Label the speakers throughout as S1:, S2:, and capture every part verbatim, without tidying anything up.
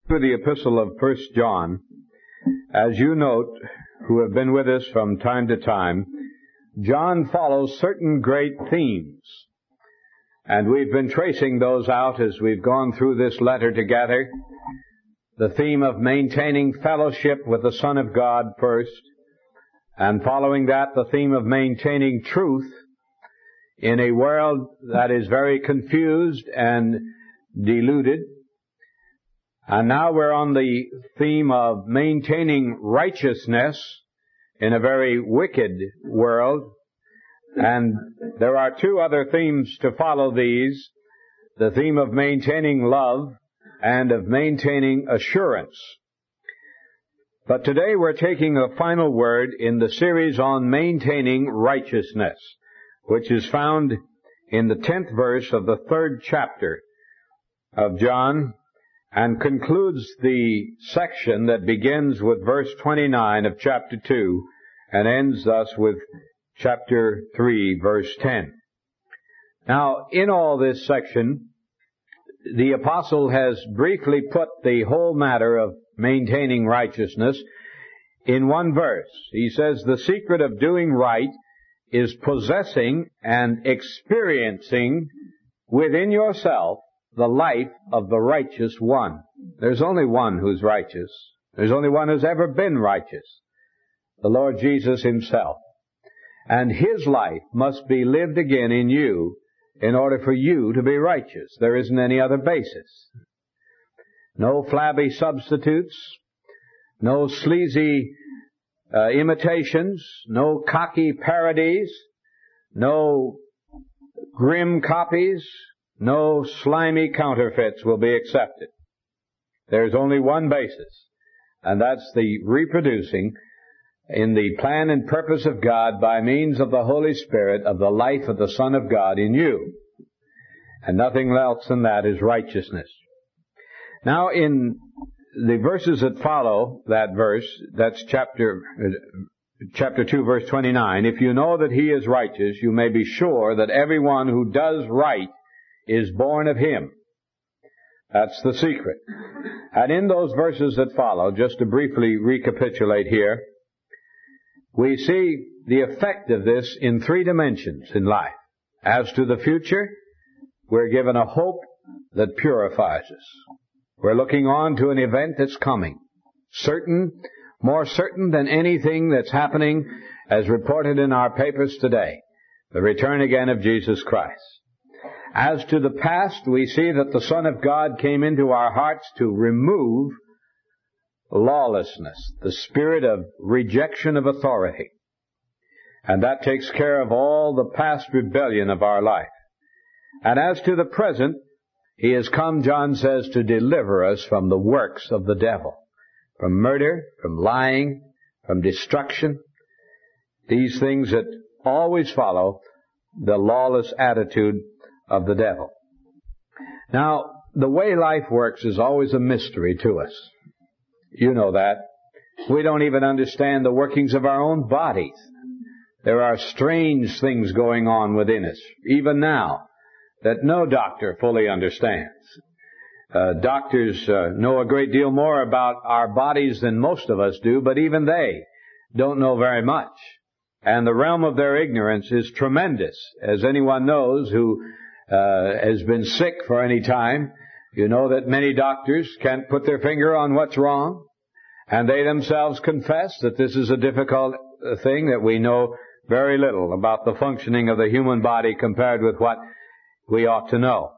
S1: To the epistle of First John, as you note, who have been with us from time to time, John follows certain great themes. And we've been tracing those out as we've gone through this letter together. The theme of maintaining fellowship with the Son of God first, and following that, the theme of maintaining truth in a world that is very confused and deluded. And now we're on the theme of maintaining righteousness in a very wicked world. And there are two other themes to follow these, the theme of maintaining love and of maintaining assurance. But today we're taking a final word in the series on maintaining righteousness, which is found in the tenth verse of the third chapter of John, and concludes the section that begins with verse twenty-nine of chapter two and ends thus with chapter three, verse ten. Now, in all this section, the apostle has briefly put the whole matter of maintaining righteousness in one verse. He says, the secret of doing right is possessing and experiencing within yourself the life of the righteous one. There's only one who's righteous. There's only one who's ever been righteous, the Lord Jesus himself. And his life must be lived again in you in order for you to be righteous. There isn't any other basis. No flabby substitutes, no sleazy uh, imitations, no cocky parodies, no grim copies, no slimy counterfeits will be accepted. There's only one basis, and that's the reproducing in the plan and purpose of God by means of the Holy Spirit of the life of the Son of God in you. And nothing else than that is righteousness. Now in the verses that follow that verse, that's chapter chapter two, verse twenty-nine, if you know that he is righteous, you may be sure that everyone who does right is born of him. That's the secret. And in those verses that follow, just to briefly recapitulate here, we see the effect of this in three dimensions in life. As to the future, we're given a hope that purifies us. We're looking on to an event that's coming. Certain, more certain than anything that's happening as reported in our papers today. The return again of Jesus Christ. As to the past, we see that the Son of God came into our hearts to remove lawlessness, the spirit of rejection of authority. And that takes care of all the past rebellion of our life. And as to the present, he has come, John says, to deliver us from the works of the devil, from murder, from lying, from destruction, these things that always follow the lawless attitude of the devil. Now, the way life works is always a mystery to us. You know that. We don't even understand the workings of our own bodies. There are strange things going on within us, even now, that no doctor fully understands. Uh, doctors uh, know a great deal more about our bodies than most of us do, but even they don't know very much. And the realm of their ignorance is tremendous, as anyone knows who Uh, has been sick for any time. You know that many doctors can't put their finger on what's wrong, and they themselves confess that this is a difficult thing, that we know very little about the functioning of the human body compared with what we ought to know.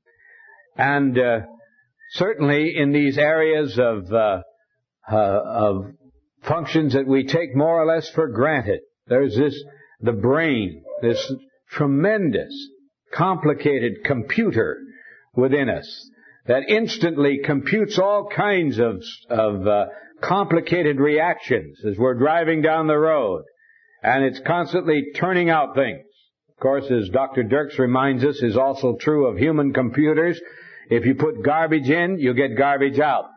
S1: And uh, certainly in these areas of, uh, uh, of functions that we take more or less for granted, there's this, the brain, this tremendous complicated computer within us that instantly computes all kinds of, of uh, complicated reactions as we're driving down the road. And it's constantly turning out things. Of course, as Doctor Dirks reminds us, is also true of human computers. If you put garbage in, you get garbage out.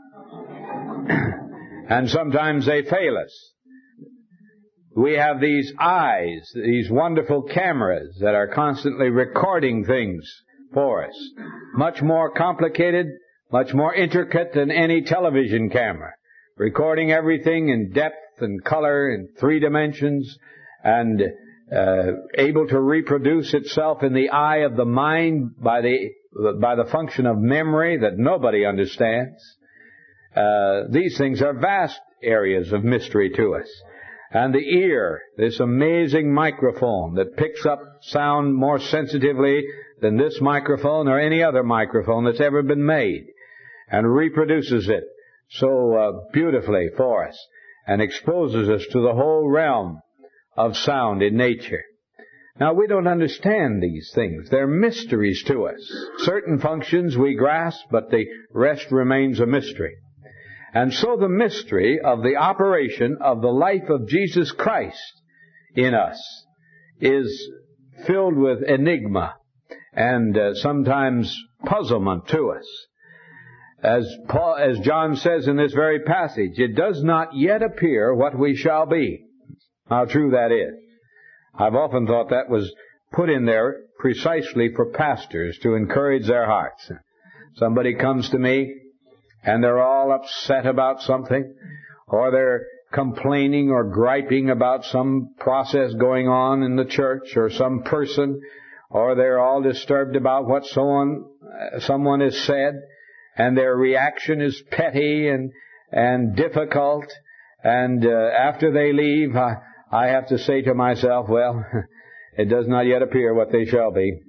S1: And sometimes they fail us. We have these eyes, these wonderful cameras that are constantly recording things for us. Much more complicated much more intricate than any television camera, recording everything in depth and color in three dimensions, and uh, able to reproduce itself in the eye of the mind by the by the function of memory that nobody understands. Uh, these things are vast areas of mystery to us. And the ear, this amazing microphone that picks up sound more sensitively than this microphone or any other microphone that's ever been made, and reproduces it so uh, beautifully for us, and exposes us to the whole realm of sound in nature. Now, we don't understand these things. They're mysteries to us. Certain functions we grasp, but the rest remains a mystery. And so the mystery of the operation of the life of Jesus Christ in us is filled with enigma and uh, sometimes puzzlement to us. As Paul, as John says in this very passage, it does not yet appear what we shall be. How true that is. I've often thought that was put in there precisely for pastors to encourage their hearts. Somebody comes to me and they're all upset about something, or they're complaining or griping about some process going on in the church or some person, or they're all disturbed about what someone, someone has said, and their reaction is petty and, and difficult, and uh, after they leave, I, I have to say to myself, well, it does not yet appear what they shall be.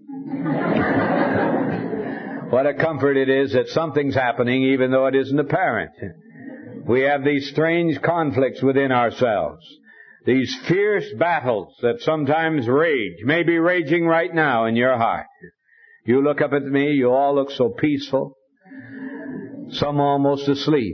S1: What a comfort it is that something's happening even though it isn't apparent. We have these strange conflicts within ourselves, these fierce battles that sometimes rage, may be raging right now in your heart. You look up at me, you all look so peaceful, some almost asleep.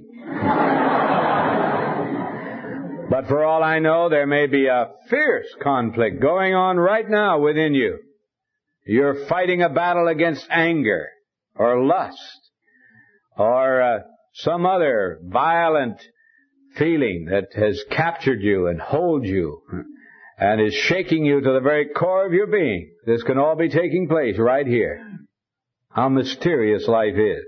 S1: But for all I know, there may be a fierce conflict going on right now within you. You're fighting a battle against anger, or lust, or uh, some other violent feeling that has captured you and holds you and is shaking you to the very core of your being. This can all be taking place right here. How mysterious life is.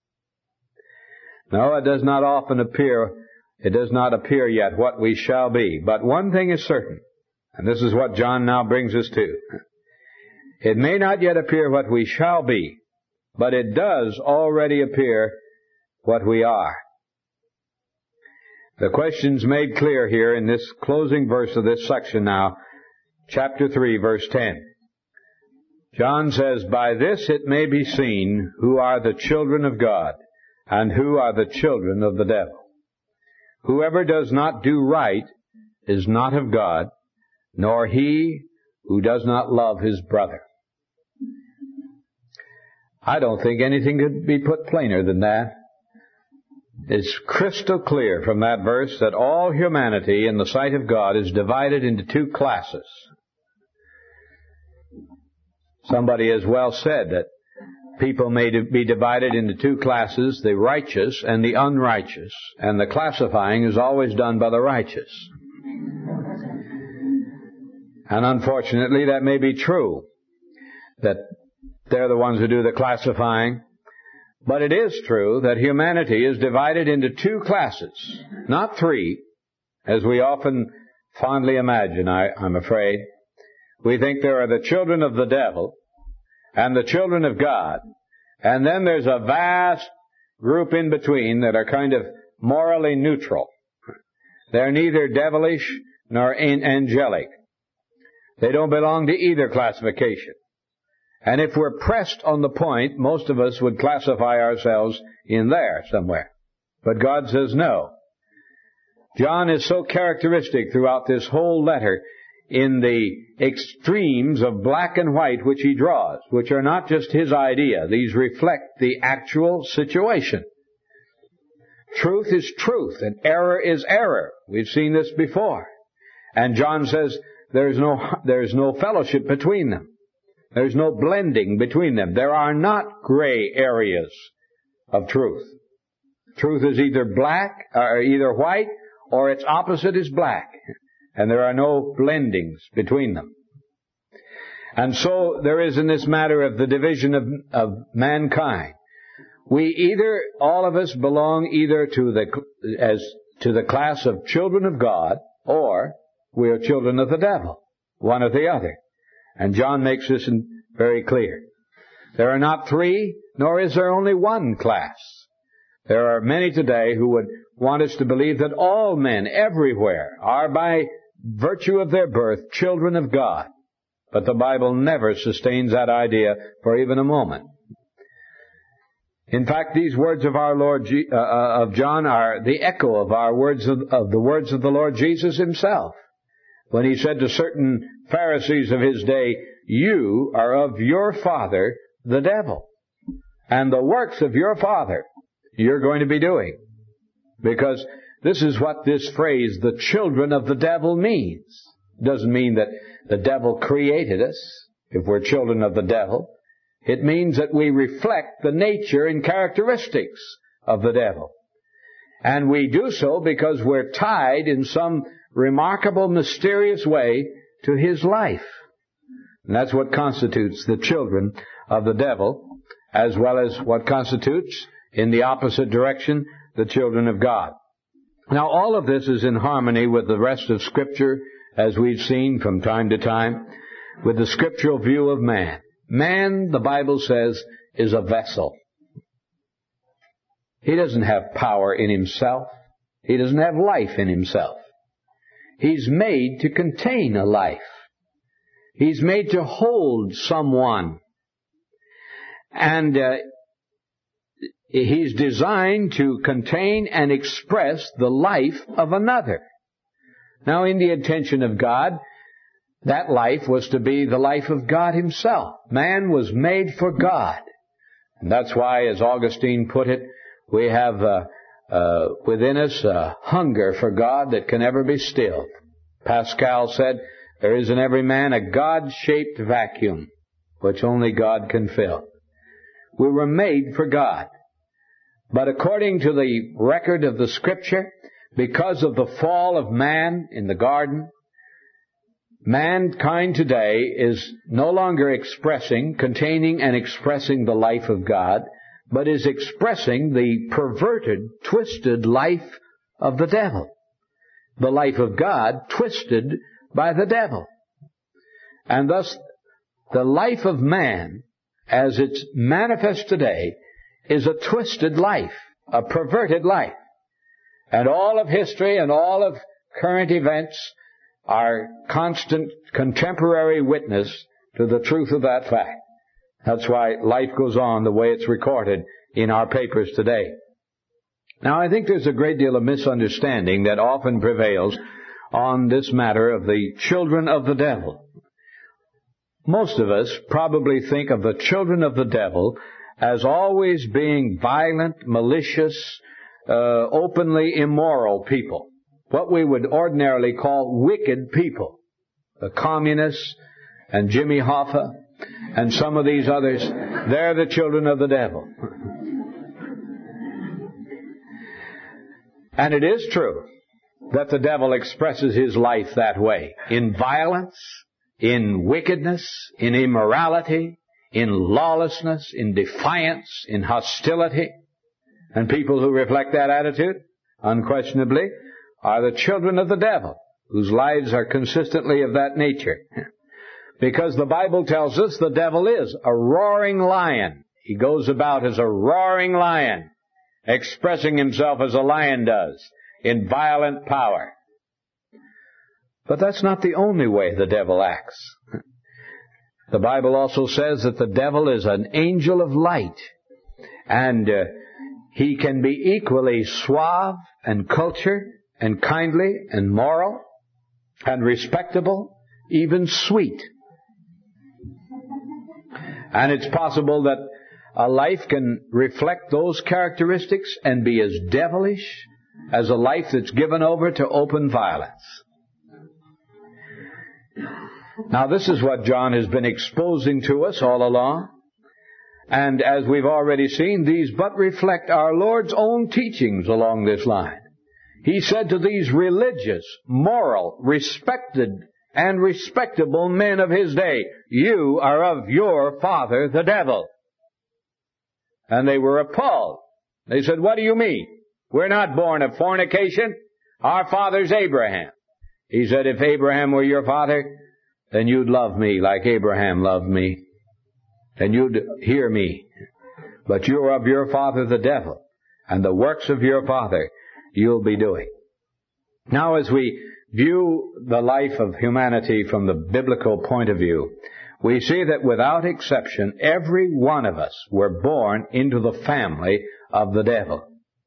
S1: No, it does not often appear, it does not appear yet what we shall be. But one thing is certain, and this is what John now brings us to. It may not yet appear what we shall be, but it does already appear what we are. The question's made clear here in this closing verse of this section now, chapter three, verse ten. John says, "By this it may be seen who are the children of God, and who are the children of the devil. Whoever does not do right is not of God, nor he who does not love his brother." I don't think anything could be put plainer than that. It's crystal clear from that verse that all humanity in the sight of God is divided into two classes. Somebody has well said that people may be divided into two classes, the righteous and the unrighteous, and the classifying is always done by the righteous. And unfortunately, that may be true, that they're the ones who do the classifying. But it is true that humanity is divided into two classes, not three, as we often fondly imagine, I, I'm afraid. We think there are the children of the devil and the children of God, and then there's a vast group in between that are kind of morally neutral. They're neither devilish nor angelic. They don't belong to either classification. And if we're pressed on the point, most of us would classify ourselves in there somewhere. But God says no. John is so characteristic throughout this whole letter in the extremes of black and white which he draws, which are not just his idea. These reflect the actual situation. Truth is truth, and error is error. We've seen this before. And John says there's no, there's no fellowship between them. There's no blending between them. There are not gray areas of truth. Truth is either black, or either white, or its opposite is black. And there are no blendings between them. And so there is in this matter of the division of, of mankind. We either, all of us belong either to the, as, to the class of children of God, or we are children of the devil. One or the other. And John makes this very clear. There are not three, nor is there only one class. There are many today who would want us to believe that all men everywhere are by virtue of their birth children of God. But the Bible never sustains that idea for even a moment. In fact, these words of our Lord, G- uh, of John are the echo of our words of, of the words of the Lord Jesus himself. When he said to certain Pharisees of his day, "You are of your father, the devil, and the works of your father you're going to be doing." Because this is what this phrase, the children of the devil, means. It doesn't mean that the devil created us, if we're children of the devil. It means that we reflect the nature and characteristics of the devil. And we do so because we're tied in some remarkable, mysterious way to his life. And that's what constitutes the children of the devil, as well as what constitutes, in the opposite direction, the children of God. Now, all of this is in harmony with the rest of Scripture, as we've seen from time to time, with the scriptural view of man. Man, the Bible says, is a vessel. He doesn't have power in himself. He doesn't have life in himself. He's made to contain a life. He's made to hold someone. And uh, he's designed to contain and express the life of another. Now, in the intention of God, that life was to be the life of God himself. Man was made for God. And that's why, as Augustine put it, we have uh, uh, within us a hunger for God that can never be stilled. Pascal said, there is in every man a God-shaped vacuum, which only God can fill. We were made for God. But according to the record of the Scripture, because of the fall of man in the garden, mankind today is no longer expressing, containing and expressing the life of God, but is expressing the perverted, twisted life of the devil. The life of God twisted by the devil. And thus, the life of man, as it's manifest today, is a twisted life, a perverted life. And all of history and all of current events are constant contemporary witness to the truth of that fact. That's why life goes on the way it's recorded in our papers today. Now, I think there's a great deal of misunderstanding that often prevails on this matter of the children of the devil. Most of us probably think of the children of the devil as always being violent, malicious, uh, openly immoral people. What we would ordinarily call wicked people. The communists and Jimmy Hoffa and some of these others, they're the children of the devil. And it is true that the devil expresses his life that way, in violence, in wickedness, in immorality, in lawlessness, in defiance, in hostility. And people who reflect that attitude, unquestionably, are the children of the devil, whose lives are consistently of that nature. Because the Bible tells us the devil is a roaring lion. He goes about as a roaring lion, expressing himself as a lion does, in violent power. But that's not the only way the devil acts. The Bible also says that the devil is an angel of light, and uh, he can be equally suave and cultured and kindly and moral and respectable, even sweet. And it's possible that a life can reflect those characteristics and be as devilish as a life that's given over to open violence. Now, this is what John has been exposing to us all along. And as we've already seen, these but reflect our Lord's own teachings along this line. He said to these religious, moral, respected, and respectable men of his day, you are of your father, the devil. And they were appalled. They said, what do you mean? We're not born of fornication. Our father's Abraham. He said, if Abraham were your father, then you'd love me like Abraham loved me. Then you'd hear me. But you're of your father the devil, and the works of your father you'll be doing. Now, as we view the life of humanity from the biblical point of view, we see that without exception, every one of us were born into the family of the devil.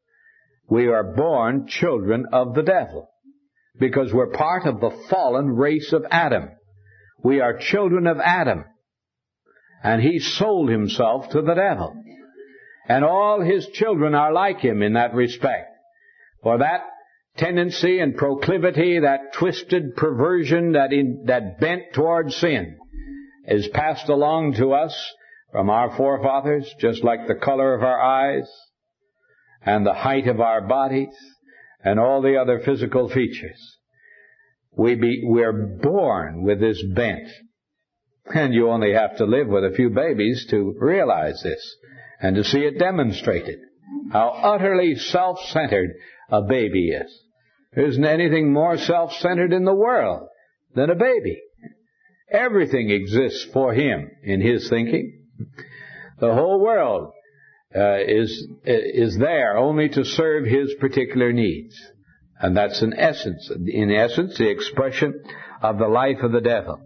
S1: We are born children of the devil because we're part of the fallen race of Adam. We are children of Adam, and he sold himself to the devil. And all his children are like him in that respect. For that tendency and proclivity, that twisted perversion, that in, that bent towards sin, is passed along to us from our forefathers, just like the color of our eyes and the height of our bodies and all the other physical features. We be, we're born with this bent. And you only have to live with a few babies to realize this and to see it demonstrated, how utterly self-centered a baby is. There isn't anything more self-centered in the world than a baby. Everything exists for him in his thinking. The whole world uh, is is there only to serve his particular needs. And that's in essence, in essence, the expression of the life of the devil.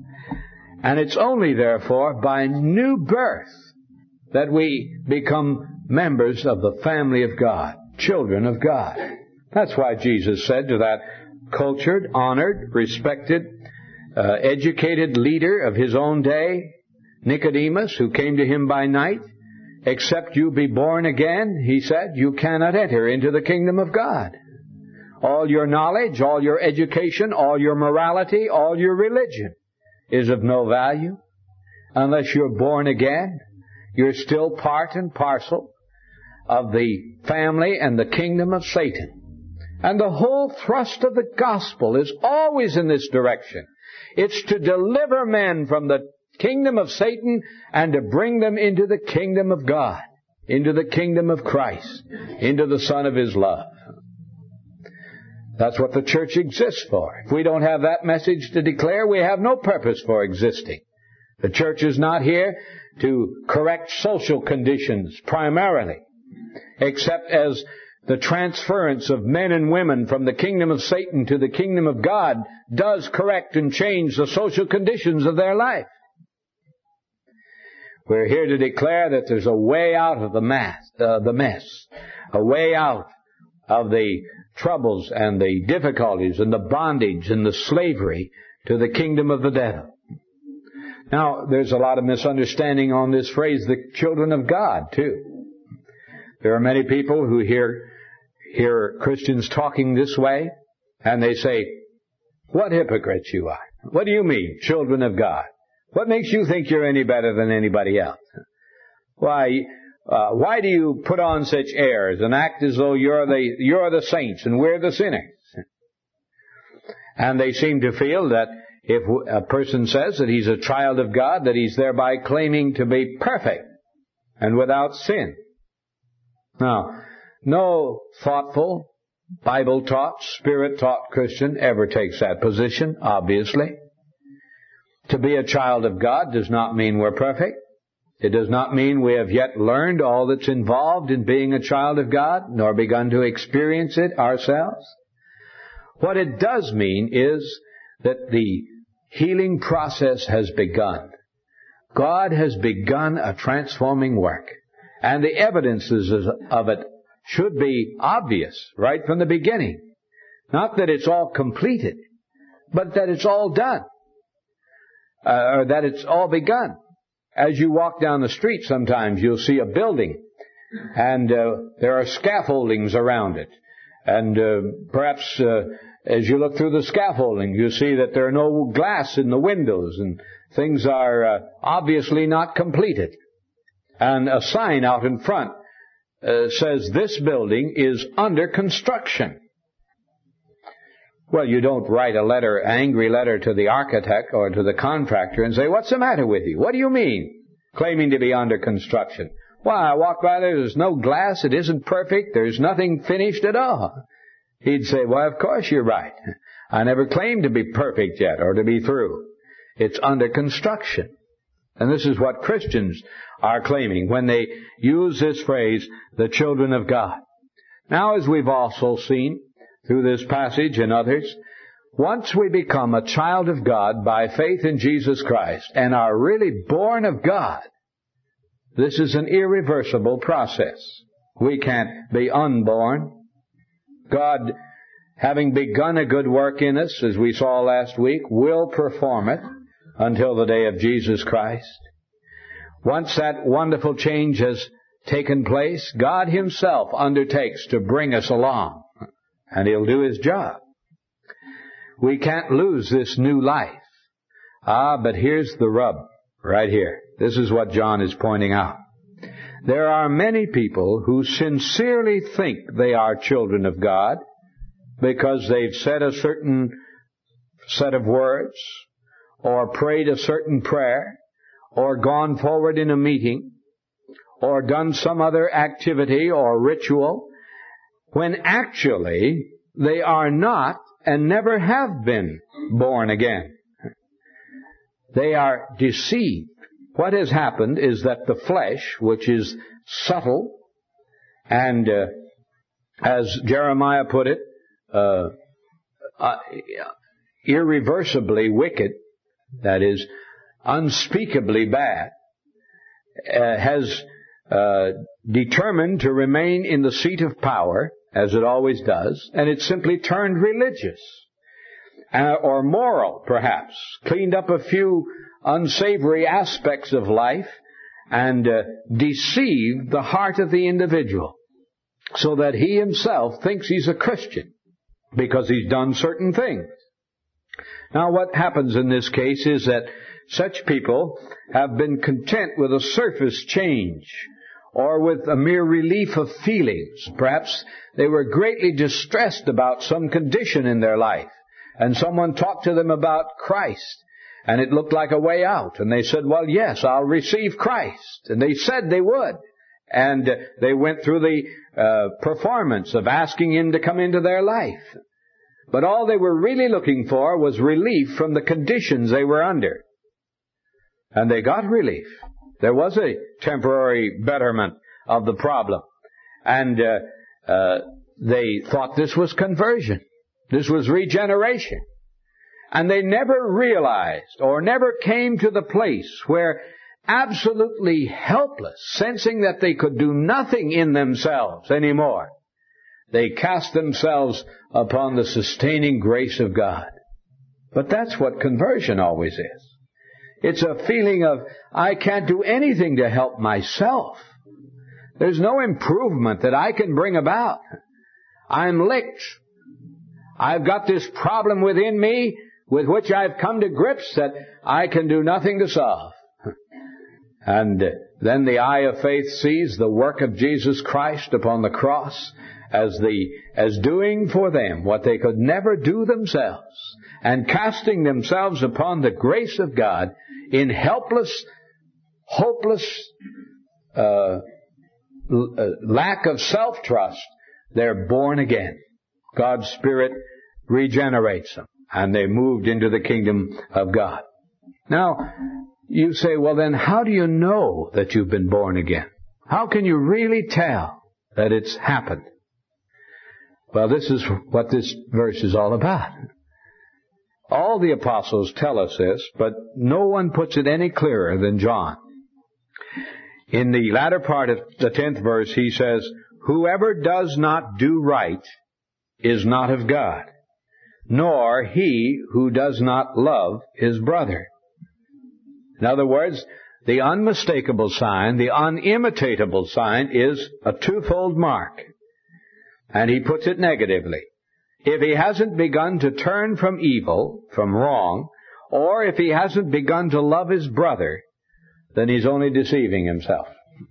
S1: And it's only, therefore, by new birth that we become members of the family of God, children of God. That's why Jesus said to that cultured, honored, respected, uh, educated leader of his own day, Nicodemus, who came to him by night, except you be born again, he said, you cannot enter into the kingdom of God. All your knowledge, all your education, all your morality, all your religion is of no value unless you're born again. You're still part and parcel of the family and the kingdom of Satan. And the whole thrust of the gospel is always in this direction. It's to deliver men from the kingdom of Satan and to bring them into the kingdom of God, into the kingdom of Christ, into the Son of His love. That's what the church exists for. If we don't have that message to declare, we have no purpose for existing. The church is not here to correct social conditions primarily, except as the transference of men and women from the kingdom of Satan to the kingdom of God does correct and change the social conditions of their life. We're here to declare that there's a way out of the mess, uh, the mess, a way out of the troubles and the difficulties and the bondage and the slavery to the kingdom of the devil. Now, there's a lot of misunderstanding on this phrase, the children of God, too. There are many people who hear hear Christians talking this way, and they say, what hypocrites you are. What do you mean, children of God? What makes you think you're any better than anybody else? Why, uh, why do you put on such airs and act as though you're the, you're the saints and we're the sinners? And they seem to feel that if a person says that he's a child of God, that he's thereby claiming to be perfect and without sin. Now, no thoughtful, Bible-taught, Spirit-taught Christian ever takes that position, obviously. To be a child of God does not mean we're perfect. It does not mean we have yet learned all that's involved in being a child of God, nor begun to experience it ourselves. What it does mean is that the healing process has begun. God has begun a transforming work, and the evidences of it should be obvious right from the beginning. Not that it's all completed, but that it's all done, uh, or that it's all begun. As you walk down the street, sometimes you'll see a building, and uh, there are scaffoldings around it, and uh, perhaps uh, as you look through the scaffolding, you see that there are no glass in the windows, and things are uh, obviously not completed. And a sign out in front uh, says, this building is under construction. Well, you don't write a letter, angry letter to the architect or to the contractor and say, what's the matter with you? What do you mean, claiming to be under construction? Why, I walk by there, there's no glass, it isn't perfect, there's nothing finished at all. He'd say, well, of course you're right. I never claimed to be perfect yet or to be through. It's under construction. And this is what Christians are claiming when they use this phrase, the children of God. Now, as we've also seen through this passage and others, once we become a child of God by faith in Jesus Christ and are really born of God, this is an irreversible process. We can't be unborn. God, having begun a good work in us, as we saw last week, will perform it until the day of Jesus Christ. Once that wonderful change has taken place, God Himself undertakes to bring us along, and He'll do His job. We can't lose this new life. Ah, but here's the rub, right here. This is what John is pointing out. There are many people who sincerely think they are children of God because they've said a certain set of words, or prayed a certain prayer, or gone forward in a meeting, or done some other activity or ritual, when actually they are not and never have been born again. They are deceived. What has happened is that the flesh, which is subtle and, uh, as Jeremiah put it, uh, uh, irreversibly wicked, that is, unspeakably bad, uh, has uh, determined to remain in the seat of power, as it always does, and it's simply turned religious, uh, or moral, perhaps, cleaned up a few unsavory aspects of life, and uh, deceived the heart of the individual, so that he himself thinks he's a Christian, because he's done certain things. Now, what happens in this case is that such people have been content with a surface change, or with a mere relief of feelings. Perhaps they were greatly distressed about some condition in their life, and someone talked to them about Christ, and it looked like a way out, and they said, well, yes, I'll receive Christ. And they said they would. And they went through the uh, performance of asking Him to come into their life. But all they were really looking for was relief from the conditions they were under. And they got relief. There was a temporary betterment of the problem. And uh, uh, they thought this was conversion. This was regeneration. And they never realized or never came to the place where, absolutely helpless, sensing that they could do nothing in themselves anymore, they cast themselves upon the sustaining grace of God. But that's what conversion always is. It's a feeling of, I can't do anything to help myself. There's no improvement that I can bring about. I'm licked. I've got this problem within me with which I've come to grips that I can do nothing to solve. And then the eye of faith sees the work of Jesus Christ upon the cross as the as doing for them what they could never do themselves, and casting themselves upon the grace of God in helpless, hopeless uh, lack of self-trust. They're born again. God's Spirit regenerates them, and they moved into the kingdom of God. Now, you say, well then, how do you know that you've been born again? How can you really tell that it's happened? Well, this is what this verse is all about. All the apostles tell us this, but no one puts it any clearer than John. In the latter part of the tenth verse, he says, whoever does not do right is not of God, nor he who does not love his brother. In other words, the unmistakable sign, the unimitatable sign is a twofold mark. And he puts it negatively. If he hasn't begun to turn from evil, from wrong, or if he hasn't begun to love his brother, then he's only deceiving himself.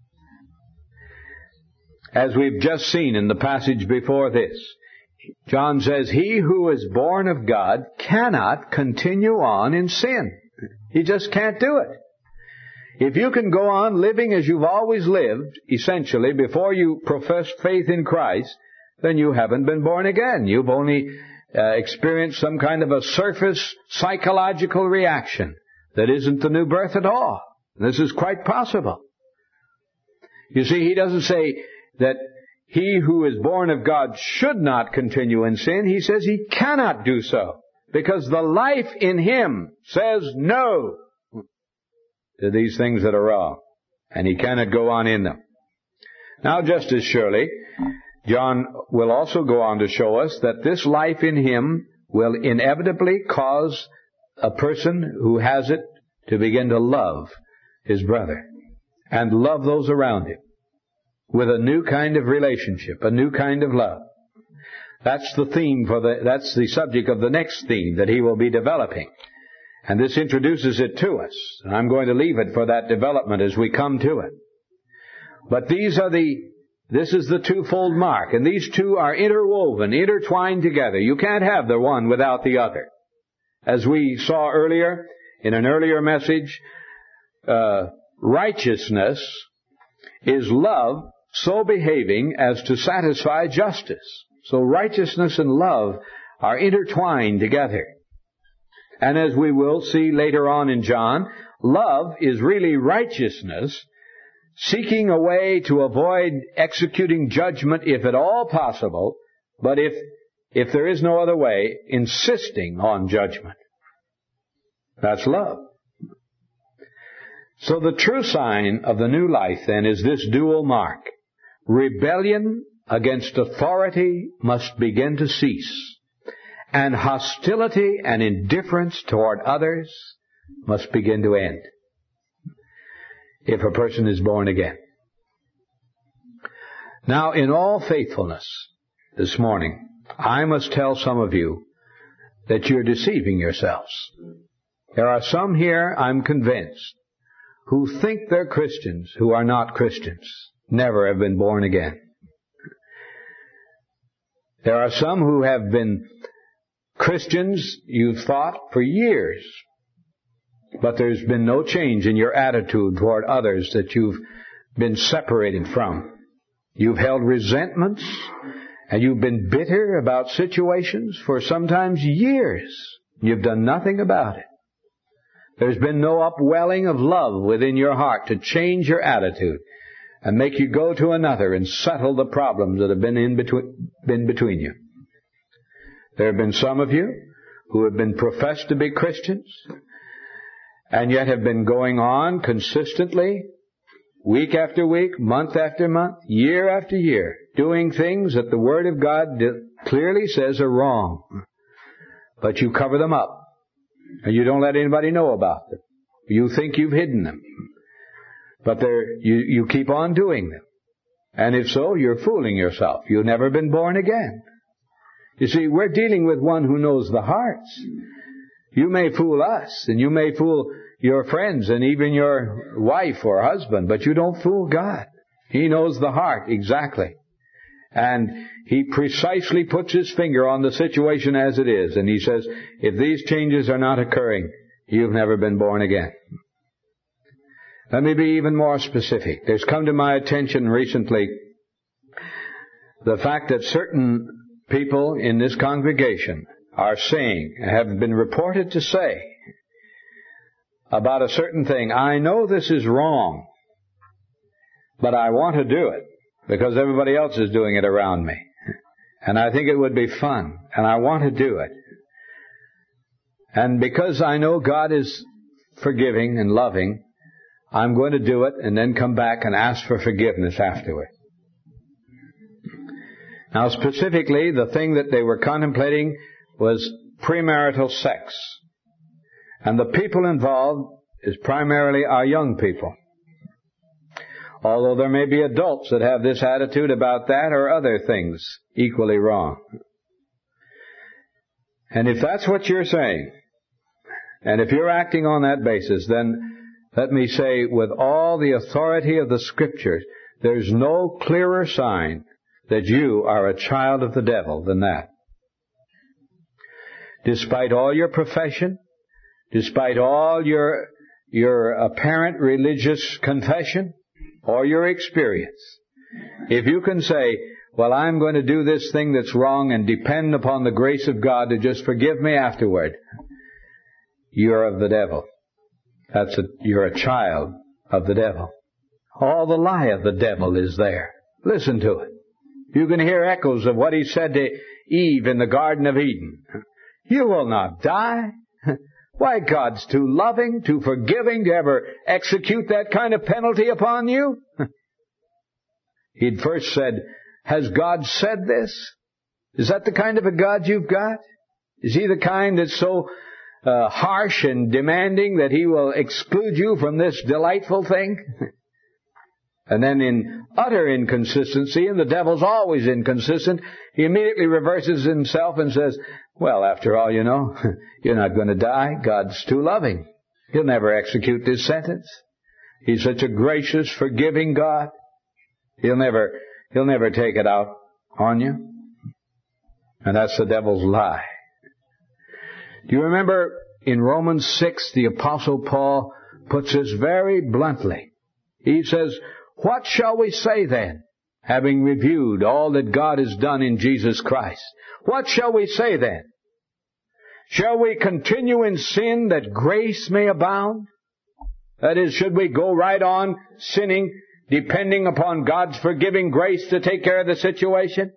S1: As we've just seen in the passage before this, John says, he who is born of God cannot continue on in sin. He just can't do it. If you can go on living as you've always lived, essentially, before you profess faith in Christ, then you haven't been born again. You've only uh, experienced some kind of a surface psychological reaction that isn't the new birth at all. This is quite possible. You see, he doesn't say that he who is born of God should not continue in sin. He says he cannot do so, because the life in him says no to these things that are wrong, and he cannot go on in them. Now, just as surely, John will also go on to show us that this life in him will inevitably cause a person who has it to begin to love his brother and love those around him with a new kind of relationship, a new kind of love. That's the theme for the, that's the subject of the next theme that he will be developing. And this introduces it to us. And I'm going to leave it for that development as we come to it. But these are the, this is the twofold mark. And these two are interwoven, intertwined together. You can't have the one without the other. As we saw earlier, in an earlier message, uh, righteousness is love so behaving as to satisfy justice. So righteousness and love are intertwined together. And as we will see later on in John, love is really righteousness, seeking a way to avoid executing judgment if at all possible, but if, if there is no other way, insisting on judgment. That's love. So the true sign of the new life then is this dual mark. Rebellion against authority must begin to cease. And hostility and indifference toward others must begin to end if a person is born again. Now, in all faithfulness this morning, I must tell some of you that you're deceiving yourselves. There are some here, I'm convinced, who think they're Christians who are not Christians, never have been born again. There are some who have been Christians, you've thought, for years, but there's been no change in your attitude toward others that you've been separated from. You've held resentments, and you've been bitter about situations for sometimes years. You've done nothing about it. There's been no upwelling of love within your heart to change your attitude and make you go to another and settle the problems that have been in between, been between you. There have been some of you who have been professed to be Christians and yet have been going on consistently, week after week, month after month, year after year, doing things that the Word of God clearly says are wrong. But you cover them up, and you don't let anybody know about them. You think you've hidden them, but they're, you, you keep on doing them. And if so, you're fooling yourself. You've never been born again. You see, we're dealing with one who knows the hearts. You may fool us, and you may fool your friends and even your wife or husband, but you don't fool God. He knows the heart exactly. And He precisely puts His finger on the situation as it is. And He says, if these changes are not occurring, you've never been born again. Let me be even more specific. There's come to my attention recently the fact that certain people in this congregation are saying, have been reported to say about a certain thing, I know this is wrong, but I want to do it because everybody else is doing it around me. And I think it would be fun, and I want to do it. And because I know God is forgiving and loving, I'm going to do it and then come back and ask for forgiveness afterward. Now, specifically, the thing that they were contemplating was premarital sex. And the people involved is primarily our young people. Although there may be adults that have this attitude about that or other things equally wrong. And if that's what you're saying, and if you're acting on that basis, then let me say with all the authority of the Scriptures, there's no clearer sign that you are a child of the devil than that. Despite all your profession, despite all your your apparent religious confession or your experience. If you can say, well, I'm going to do this thing that's wrong and depend upon the grace of God to just forgive me afterward, you're of the devil. That's a, you're a child of the devil. All the lie of the devil is there. Listen to it. You can hear echoes of what he said to Eve in the Garden of Eden. You will not die. Why, God's too loving, too forgiving to ever execute that kind of penalty upon you. He'd first said, has God said this? Is that the kind of a God you've got? Is he the kind that's so uh, harsh and demanding that he will exclude you from this delightful thing? And then in utter inconsistency, and the devil's always inconsistent, he immediately reverses himself and says, well, after all, you know, you're not going to die. God's too loving. He'll never execute this sentence. He's such a gracious, forgiving God. He'll never, he'll never take it out on you. And that's the devil's lie. Do you remember in Romans six, the Apostle Paul puts this very bluntly. He says, what shall we say then, having reviewed all that God has done in Jesus Christ? What shall we say then? Shall we continue in sin that grace may abound? That is, should we go right on sinning, depending upon God's forgiving grace to take care of the situation?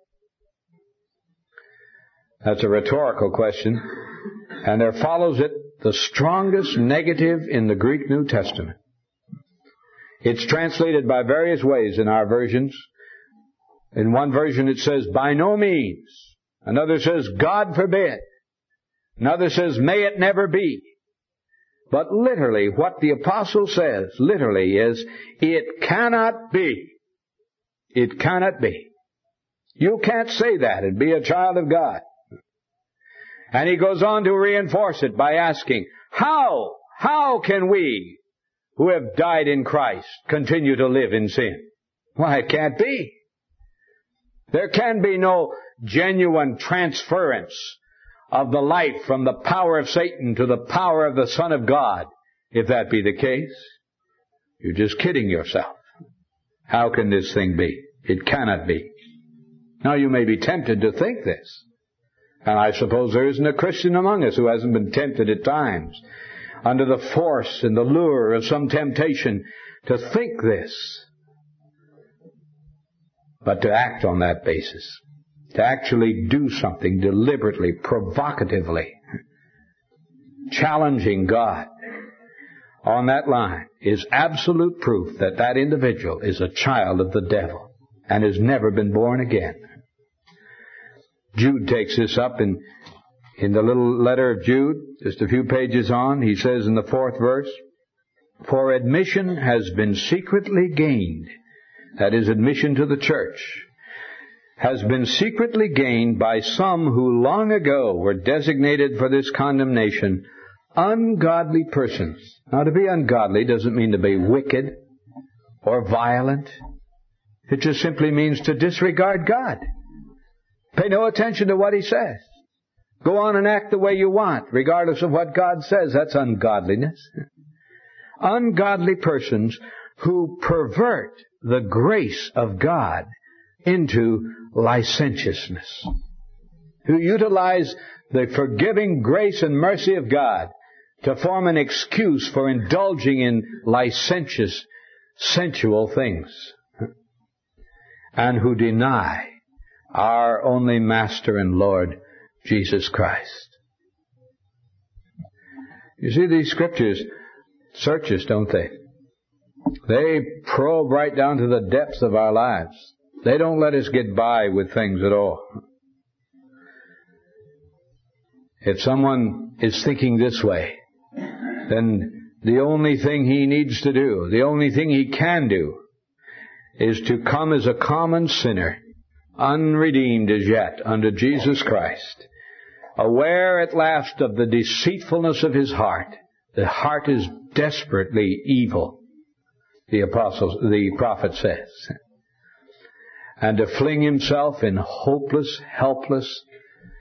S1: That's a rhetorical question. And there follows it the strongest negative in the Greek New Testament. It's translated by various ways in our versions. In one version it says, by no means. Another says, God forbid. Another says, may it never be. But literally, what the apostle says, literally, is, it cannot be. It cannot be. You can't say that and be a child of God. And he goes on to reinforce it by asking, how, how can we who have died in Christ continue to live in sin? Why, it can't be. There can be no genuine transference of the life from the power of Satan to the power of the Son of God. If that be the case, you're just kidding yourself. How can this thing be? It cannot be. Now, you may be tempted to think this. And I suppose there isn't a Christian among us who hasn't been tempted at times, under the force and the lure of some temptation, to think this. But to act on that basis, to actually do something deliberately, provocatively, challenging God on that line, is absolute proof that that individual is a child of the devil and has never been born again. Jude takes this up in, in the little letter of Jude, just a few pages on. He says in the fourth verse, for admission has been secretly gained, that is, admission to the church, has been secretly gained by some who long ago were designated for this condemnation, ungodly persons. Now, to be ungodly doesn't mean to be wicked or violent. It just simply means to disregard God. Pay no attention to what He says. Go on and act the way you want, regardless of what God says. That's ungodliness. Ungodly persons who pervert the grace of God into licentiousness, who utilize the forgiving grace and mercy of God to form an excuse for indulging in licentious, sensual things, and who deny our only Master and Lord, Jesus Christ. You see, these scriptures search us, don't they? They probe right down to the depths of our lives. They don't let us get by with things at all. If someone is thinking this way, then the only thing he needs to do, the only thing he can do, is to come as a common sinner, unredeemed as yet, unto Jesus Christ, aware at last of the deceitfulness of his heart. The heart is desperately evil, the apostle, the prophet says. And to fling himself in hopeless, helpless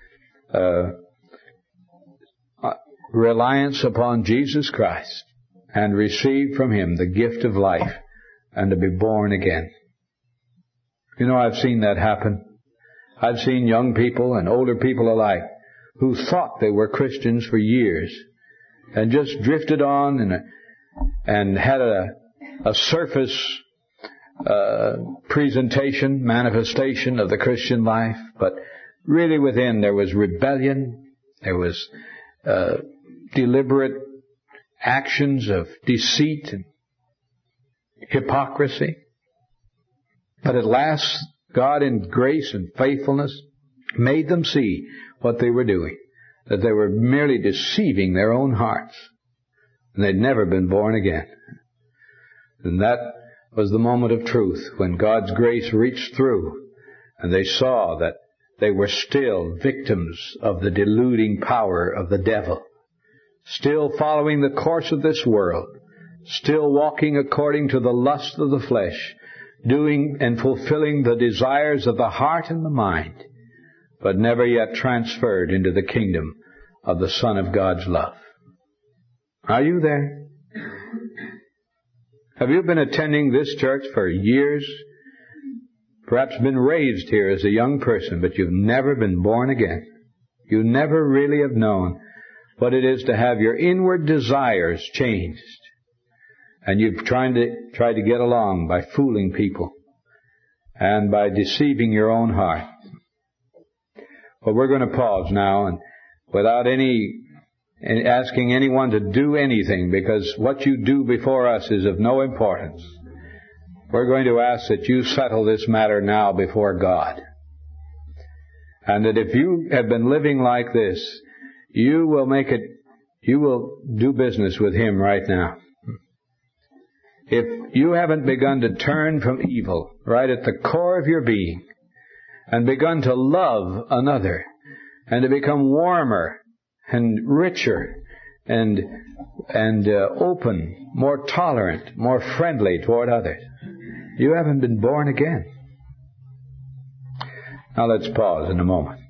S1: uh, reliance upon Jesus Christ and receive from Him the gift of life and to be born again. You know, I've seen that happen. I've seen young people and older people alike who thought they were Christians for years and just drifted on and, and had a, a surface uh, presentation, manifestation of the Christian life, but really within there was rebellion, there was uh, deliberate actions of deceit and hypocrisy. But at last, God in grace and faithfulness made them see what they were doing, that they were merely deceiving their own hearts, and they'd never been born again. And that was the moment of truth when God's grace reached through, and they saw that they were still victims of the deluding power of the devil, still following the course of this world, still walking according to the lust of the flesh, doing and fulfilling the desires of the heart and the mind, but never yet transferred into the kingdom of the Son of God's love. Are you there? Have you been attending this church for years? Perhaps been raised here as a young person, but you've never been born again. You never really have known what it is to have your inward desires changed. And you've tried to, tried to get along by fooling people and by deceiving your own heart. Well, we're going to pause now, and without any asking anyone to do anything, because what you do before us is of no importance. We're going to ask that you settle this matter now before God. And that if you have been living like this, you will make it, you will do business with Him right now. If you haven't begun to turn from evil right at the core of your being and begun to love another and to become warmer and richer and and uh, open, more tolerant, more friendly toward others, you haven't been born again. Now let's pause in a moment.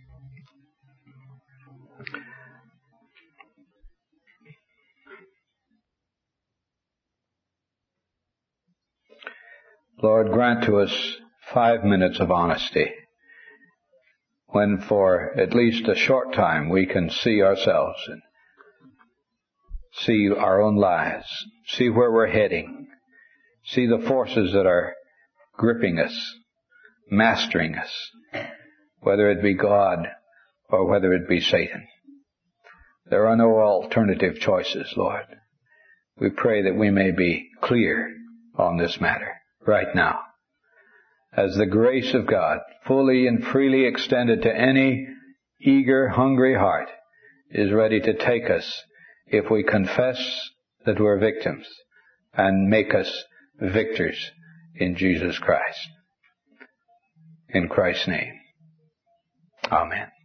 S1: Lord, grant to us five minutes of honesty, when for at least a short time we can see ourselves and see our own lives, see where we're heading, see the forces that are gripping us, mastering us, whether it be God or whether it be Satan. There are no alternative choices, Lord. We pray that we may be clear on this matter right now, as the grace of God, fully and freely extended to any eager, hungry heart, is ready to take us if we confess that we're victims and make us victors in Jesus Christ. In Christ's name. Amen.